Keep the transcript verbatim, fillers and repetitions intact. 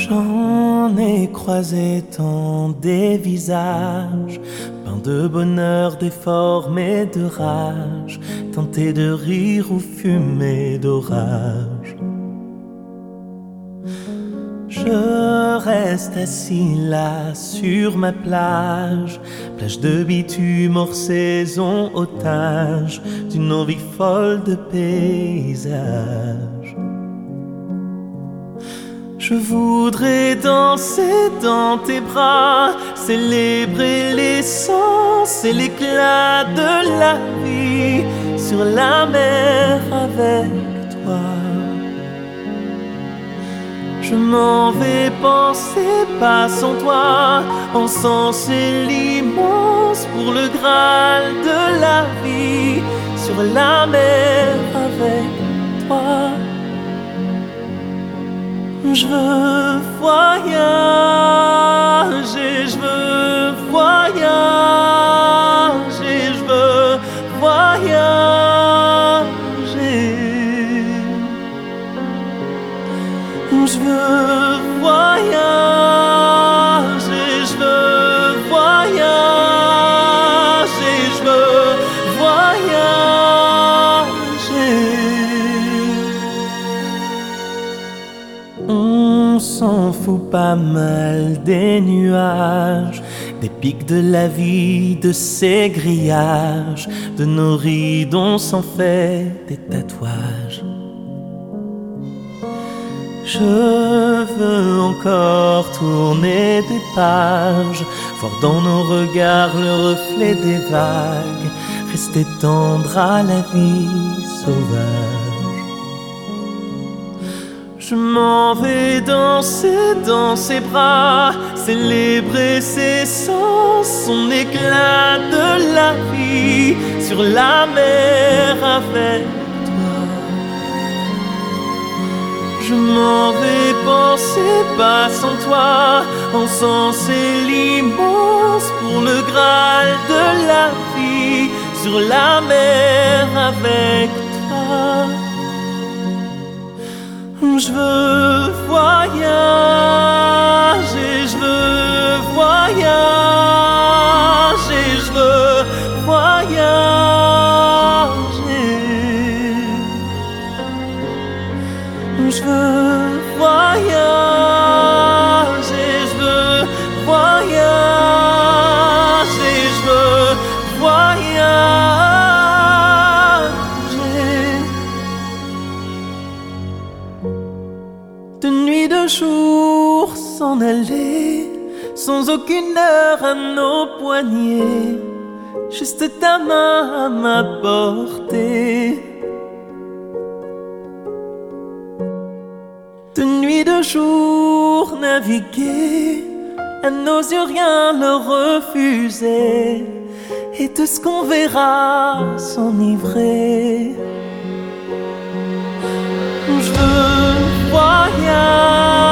J'en ai croisé tant des visages, peints de bonheur, d'efforts et de rage, tentés de rire ou fumés d'orage. Je reste assis là sur ma plage, plage de bitume hors saison, otage d'une envie folle de paysage. Je voudrais danser dans tes bras, célébrer l'essence et l'éclat de la vie sur la mer avec toi. Je m'en vais penser pas sans toi, encenser l'immense pour le Graal de la vie sur la mer avec toi. Je veux voyager, je veux voyager, je veux voyager. Je veux voyager, je veux voyager, je veux voyager. On s'en fout pas mal des nuages, des pics de la vie, de ces grillages, de nos rides, on s'en fait des tatouages. Je veux encore tourner des pages, voir dans nos regards le reflet des vagues, rester tendre à la vie sauvage. Je m'en vais danser dans ses bras, célébrer ses sens, son éclat de la vie sur la mer avec toi. Je m'en vais penser pas sans toi, encenser l'immense pour le Graal de la vie sur la mer avec toi. Je veux voyager, je veux voyager, je veux voyager. Je veux voyager, je veux voyager, je veux voyager. De nuit, de jour, s'en aller, sans aucune heure à nos poignets, juste ta main à ma portée. De nuit, de jour, naviguer, à nos yeux rien leur refuser, et de ce qu'on verra s'enivrer. Je veux voyager.